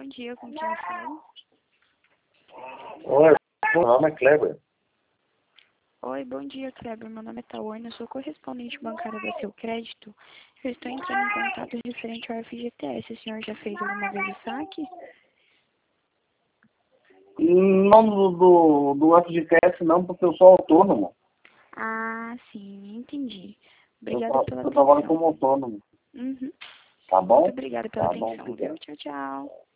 dia, com quem falo? Oi, meu nome é Kleber. Oi, bom dia, Kleber. Meu nome é Tawane, eu sou correspondente bancária da Seu Crédito. Eu estou entrando em contato referente ao FGTS. O senhor já fez alguma vez o saque? Não do FGTS não, porque eu sou autônomo. Ah, sim, entendi. Eu, Obrigada pela eu trabalho atenção. como autônomo. Uhum. Tá Muito bom? obrigada pela Tá bom, atenção, viu? obrigado. Tchau, tchau.